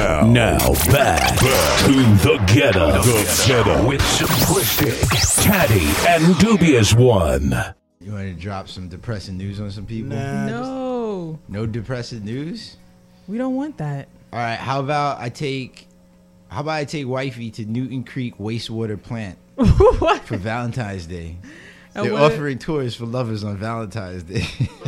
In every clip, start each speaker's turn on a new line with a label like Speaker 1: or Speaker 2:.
Speaker 1: Now back to the Get Up with Simplistic, Caddy, and Dubious One.
Speaker 2: You want to drop some depressing news on some people?
Speaker 3: No.
Speaker 2: No depressing news?
Speaker 3: We don't want that.
Speaker 2: All right, how about I take wifey to Newton Creek wastewater plant for Valentine's Day? They're offering tours for lovers on Valentine's Day.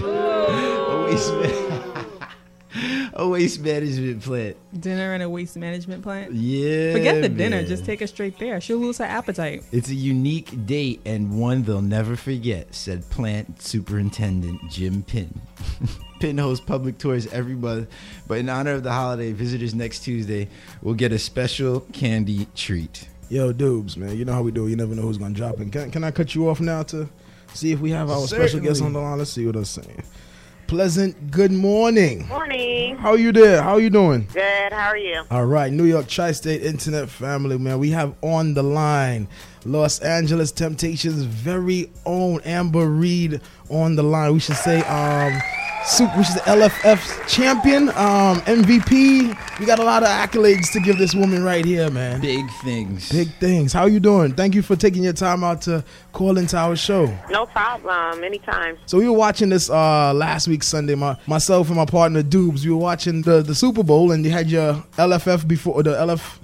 Speaker 2: A waste management plant.
Speaker 3: Dinner and a waste management plant?
Speaker 2: Yeah.
Speaker 3: Forget the dinner. Just take her straight there. She'll lose her appetite.
Speaker 2: It's a unique date and one they'll never forget, said Plant Superintendent Jim Pinn. Pinn hosts public tours every month, but in honor of the holiday, visitors next Tuesday will get a special candy treat.
Speaker 4: Yo, Dubes, man, you know how we do. You never know who's going to drop in. Can I cut you off now to see if we have our special guest on the line? Let's see what I'm saying. Pleasant good morning.
Speaker 5: Morning.
Speaker 4: How you there? How you doing?
Speaker 5: Good. How are you?
Speaker 4: All right. New York Tri-State Internet family, man. We have on the line Los Angeles Temptations' very own Amber Reed on the line. We should say which is the LFF champion, MVP. We got a lot of accolades to give this woman right here, man.
Speaker 2: Big things.
Speaker 4: Big things. How you doing? Thank you for taking your time out to call into our show.
Speaker 5: No problem. Anytime.
Speaker 4: So we were watching this last week Sunday. Myself and my partner Dubes, we were watching the Super Bowl, and you had your LFF before the LFL.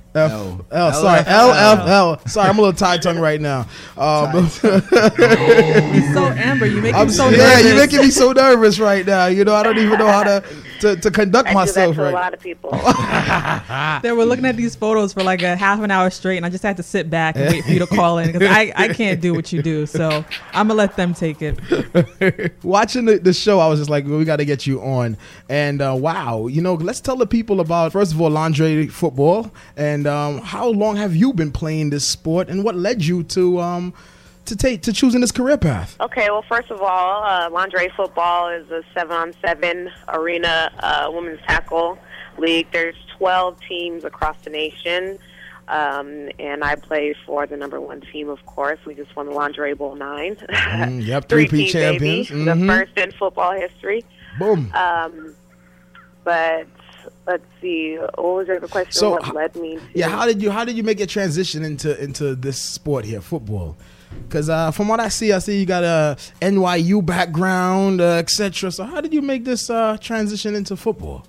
Speaker 4: LFL. Sorry, I'm a little tie-tongue right now.
Speaker 3: He's so Amber. You make him so nervous.
Speaker 4: Yeah, you're making me so nervous right now. You know, I don't even know how to conduct myself
Speaker 5: right.
Speaker 4: right.
Speaker 5: A lot of people.
Speaker 3: They were looking at these photos for like a half an hour straight, and I just had to sit back and wait for you to call in because I can't do what you do. So I'm gonna let them take it.
Speaker 4: Watching the show, I was just like, well, we got to get you on. And wow, you know, let's tell the people about, first of all, lingerie football, and how long have you been playing this sport, and what led you to choosing this career path?
Speaker 5: Okay, well, first of all, lingerie football is a 7-on-7 arena women's tackle league. There's 12 teams across the nation, and I play for the number one team, of course. We just won the Lingerie Bowl 9.
Speaker 4: Yep, three-peat champions.
Speaker 5: Baby, the first in football history.
Speaker 4: Boom.
Speaker 5: But let's see, what was your other question?
Speaker 4: So,
Speaker 5: what led me to...
Speaker 4: Yeah, how did you make a transition into this sport here, football? Because from what I see you got a NYU background, etc. So how did you make this transition into football?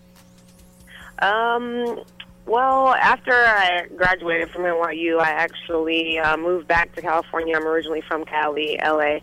Speaker 5: Well, after I graduated from NYU, I actually moved back to California. I'm originally from Cali, LA.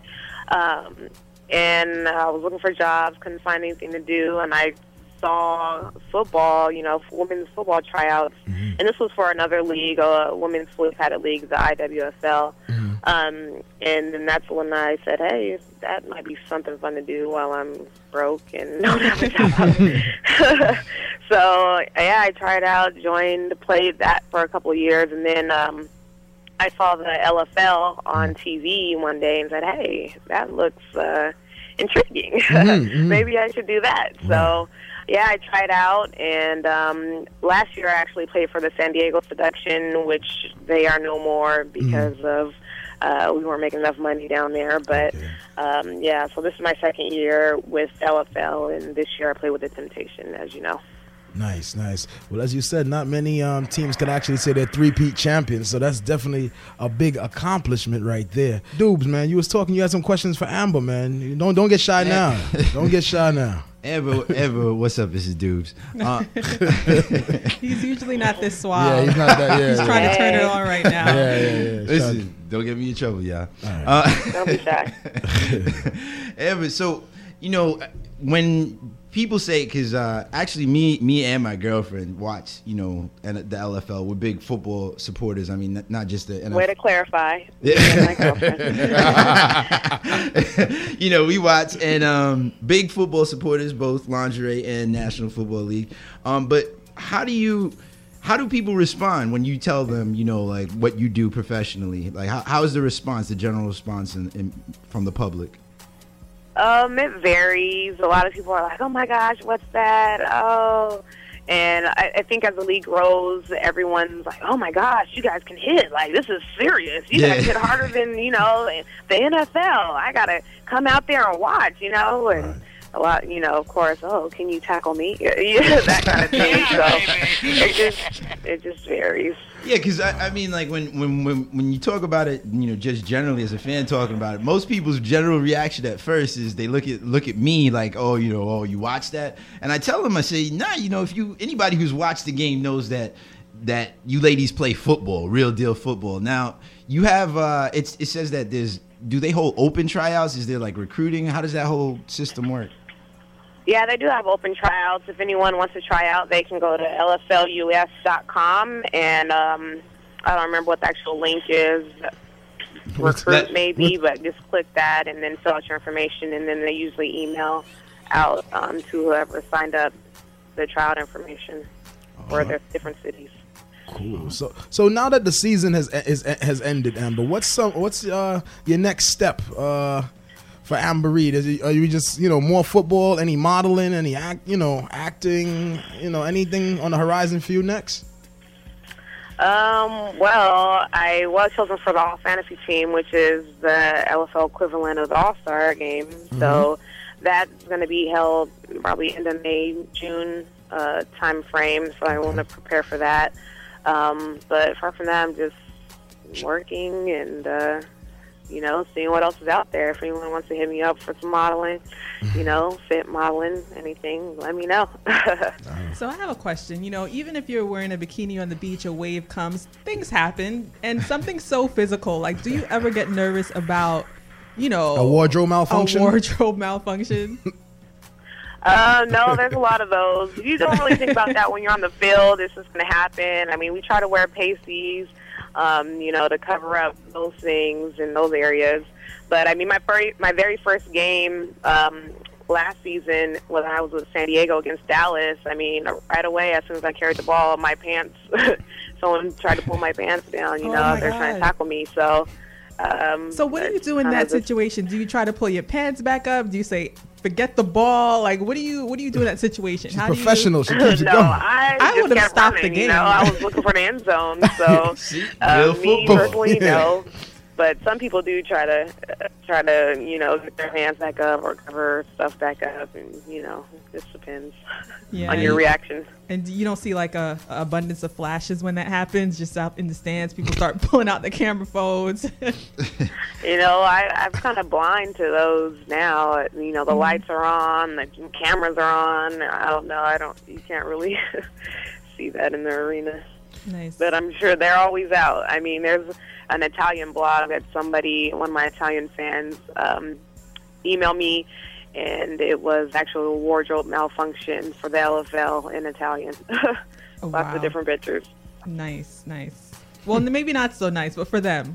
Speaker 5: And I was looking for jobs, couldn't find anything to do, and I saw football, women's football tryouts. Mm-hmm. And this was for another league, a women's fully padded league, the IWSL. Mm-hmm. And then that's when I said, hey, that might be something fun to do while I'm broke and don't have a job. So, yeah, I tried out, joined, played that for a couple of years, and then I saw the LFL on TV one day and said, hey, that looks intriguing. Mm-hmm. Maybe I should do that. Right. So, yeah, I tried out, and last year I actually played for the San Diego Seduction, which they are no more because of we weren't making enough money down there. But, yeah, so this is my second year with LFL, and this year I play with the Temptation, as you know.
Speaker 4: Nice. Well, as you said, not many teams can actually say they're three-peat champions, so that's definitely a big accomplishment right there. Dubes, man, you had some questions for Amber, man. Don't get shy now. Don't get shy now.
Speaker 2: Amber, what's up? This is Dubes.
Speaker 3: He's usually not this suave.
Speaker 4: Yeah, he's not that. Yeah,
Speaker 3: he's trying to turn it on right now.
Speaker 4: Yeah.
Speaker 2: Listen, don't get me in trouble, y'all.
Speaker 4: Right.
Speaker 5: Don't be shy.
Speaker 2: Amber, so when people say, because actually me and my girlfriend watch, and the LFL. We're big football supporters. I mean, not just the NFL.
Speaker 5: Way to clarify.
Speaker 2: Yeah. We watch, and big football supporters, both lingerie and National Football League. But how do people respond when you tell them, like what you do professionally? Like, how is the response, the general response from the public?
Speaker 5: It varies. A lot of people are like, oh my gosh, what's that? Oh. And I think as the league grows, everyone's like, oh my gosh, you guys can hit. Like, this is serious. You guys hit harder than, the NFL. I got to come out there and watch, And a lot, of course, oh, can you tackle me? Yeah, that kind of thing. So it just varies.
Speaker 2: Yeah, because I mean, like when you talk about it, just generally as a fan talking about it, most people's general reaction at first is they look at me like, oh, you watch that, and I tell them, I say, nah, if anybody who's watched the game knows that you ladies play football, real deal football. Now you have it says that do they hold open tryouts? Is there like recruiting? How does that whole system work?
Speaker 5: Yeah, they do have open tryouts. If anyone wants to try out, they can go to lflus.com, and I don't remember what the actual link is. Recruit maybe, but just click that and then fill out your information, and then they usually email out to whoever signed up the tryout information for their different cities.
Speaker 4: Cool. So now that the season has ended, Amber, what's your next step for Amber Reed? Are you just more football? Any modeling? Any acting? Anything on the horizon for you next?
Speaker 5: Well, I was chosen for the All Fantasy team, which is the LFL equivalent of the All-Star game. Mm-hmm. So that's going to be held probably in the May, June time frame. So I want to prepare for that. But apart from that, I'm just working and seeing what else is out there. If anyone wants to hit me up for some modeling, fit modeling, anything, let me know.
Speaker 3: So I have a question. Even if you're wearing a bikini on the beach, a wave comes, things happen, and something so physical. Like, do you ever get nervous about,
Speaker 4: a wardrobe malfunction?
Speaker 5: No, there's a lot of those. You don't really think about that when you're on the field. It's just going to happen. I mean, we try to wear pasties, to cover up those things in those areas. But I mean, my very first game last season when I was with San Diego against Dallas, I mean, right away as soon as I carried the ball, my pants, someone tried to pull my pants down. They're trying to tackle me. So
Speaker 3: what do you do in that situation? Do you try to pull your pants back up? Do you say, forget the ball? Like, what do you do in that situation?
Speaker 4: She's professional. She keeps it going.
Speaker 3: I would have stopped the game.
Speaker 5: I was looking for the end zone. So me personally, no. But some people do try to get their hands back up or cover stuff back up, and it just depends on your reaction.
Speaker 3: And you don't see like a abundance of flashes when that happens. Just out in the stands, people start pulling out the camera phones.
Speaker 5: I'm kind of blind to those now. The lights are on, the cameras are on. I don't know. You can't really see that in the arena.
Speaker 3: Nice.
Speaker 5: But I'm sure they're always out. I mean, there's an Italian blog that one of my Italian fans, emailed me, and it was actually a wardrobe malfunction for the LFL in Italian. Lots of different pictures.
Speaker 3: Nice. Well, maybe not so nice, but for them.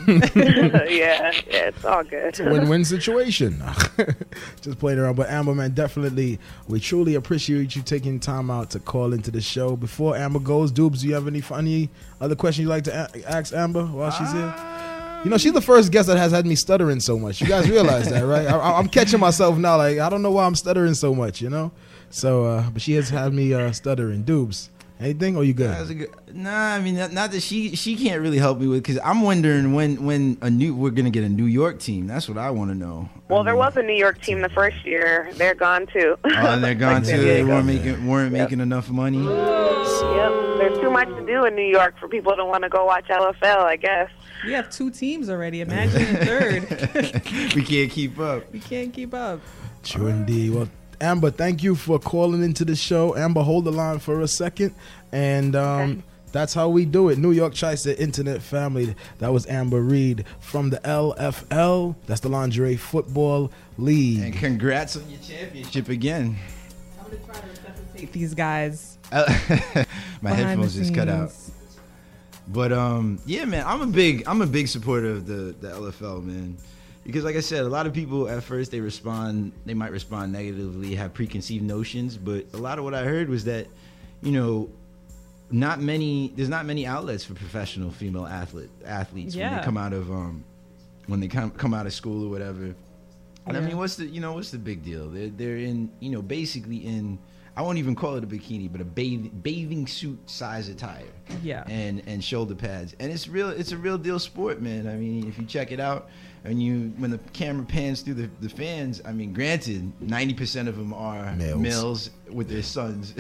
Speaker 5: Yeah, it's all good.
Speaker 4: It's a win-win situation. Just playing around. But Amber, man, definitely, we truly appreciate you taking time out to call into the show. Before Amber goes, Dubes, do you have any other questions you'd like to ask Amber while she's here? She's the first guest that has had me stuttering so much. You guys realize that, right? I'm catching myself now. Like, I don't know why I'm stuttering so much, So, but she has had me stuttering. Dubes, anything, or you good?
Speaker 2: Nah, I mean, not that she can't really help me with, because I'm wondering when we're gonna get a New York team. That's what I want to know.
Speaker 5: Well, there was a New York team the first year. They're gone too.
Speaker 2: Oh, they're gone too. They weren't making enough money.
Speaker 5: Yep, there's too much to do in New York for people to want to go watch LFL, I guess.
Speaker 3: We have 2 teams already. Imagine a third.
Speaker 2: We can't keep up.
Speaker 4: True indeed. Well, Amber, thank you for calling into the show. Amber, hold the line for a second. And that's how we do it. New York Tri-State Internet family. That was Amber Reed from the LFL. That's the Lingerie Football League.
Speaker 2: And congrats on your championship again.
Speaker 3: I'm going to try to resuscitate these guys.
Speaker 2: My headphones just cut out. But yeah, man, I'm a big supporter of the LFL, man. Because like I said, a lot of people at first they might respond negatively, have preconceived notions, but a lot of what I heard was that, there's not many outlets for professional female athletes when they come out of come out of school or whatever. And I mean, what's the big deal? They're in, basically in I won't even call it a bikini, but a bathing suit size attire.
Speaker 3: Yeah.
Speaker 2: And shoulder pads. And it's a real deal sport, man. I mean, if you check it out, and when the camera pans through the fans, I mean, granted, 90% of them are males with their sons.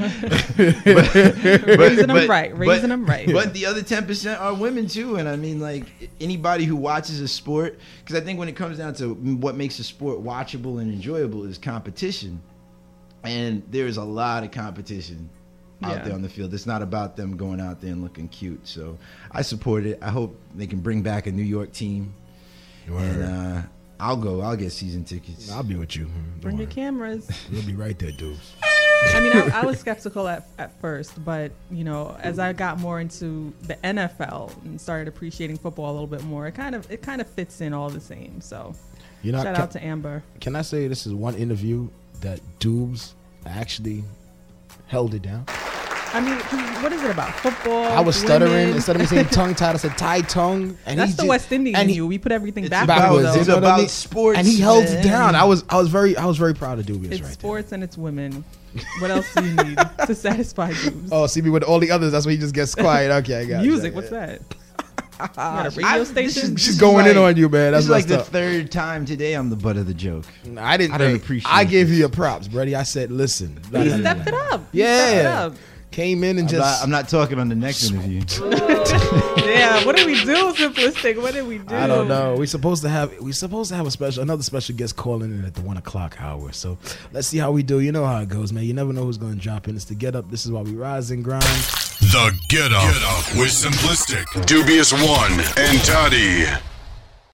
Speaker 3: Raising them right.
Speaker 2: But the other 10% are women too. And I mean, like, anybody who watches a sport, because I think when it comes down to what makes a sport watchable and enjoyable is competition. And there's a lot of competition out there on the field. It's not about them going out there and looking cute. So I support it. I hope they can bring back a New York team. And I'll go. I'll get season tickets.
Speaker 4: I'll be with you.
Speaker 3: Bring your cameras.
Speaker 4: You'll be right there, dudes.
Speaker 3: I mean, I was skeptical at first, but, you know, as I got more into the NFL and started appreciating football a little bit more, it kind of fits in all the same. So shout out to Amber.
Speaker 4: Can I say this is one interview that Dubes actually held it down?
Speaker 3: I mean, what is it about? Football?
Speaker 4: I was stuttering. Instead of me saying tongue-tied, I said tie-tongue. And
Speaker 3: that's the West Indian in you. We put everything
Speaker 2: backwards. It's about sports.
Speaker 4: And he held it down. I was very proud of Dubious.
Speaker 3: It's
Speaker 4: right
Speaker 3: sports
Speaker 4: there.
Speaker 3: And it's women. What else do you need to satisfy Dubes?
Speaker 4: Oh, see me with all the others. That's when he just gets quiet. Okay, I got
Speaker 3: music.
Speaker 4: it.
Speaker 3: What's that? A radio station.
Speaker 4: She's going in on you, man. That's
Speaker 2: this is like the third time today I'm the butt of the joke.
Speaker 4: I don't appreciate. I gave you your props, Brady. I said, listen.
Speaker 3: He stepped it up.
Speaker 4: Yeah. Came in and
Speaker 2: I'm not talking on the next interview.
Speaker 3: Yeah, what did we do, Simplistic? What did we do?
Speaker 4: I don't know. We're supposed to have another special guest calling in at the 1 o'clock hour. So let's see how we do. You know how it goes, man. You never know who's going to drop in. It's the Get Up. This is why we rise and grind.
Speaker 1: The Get Up with Simplistic, Dubious One, and Toddy.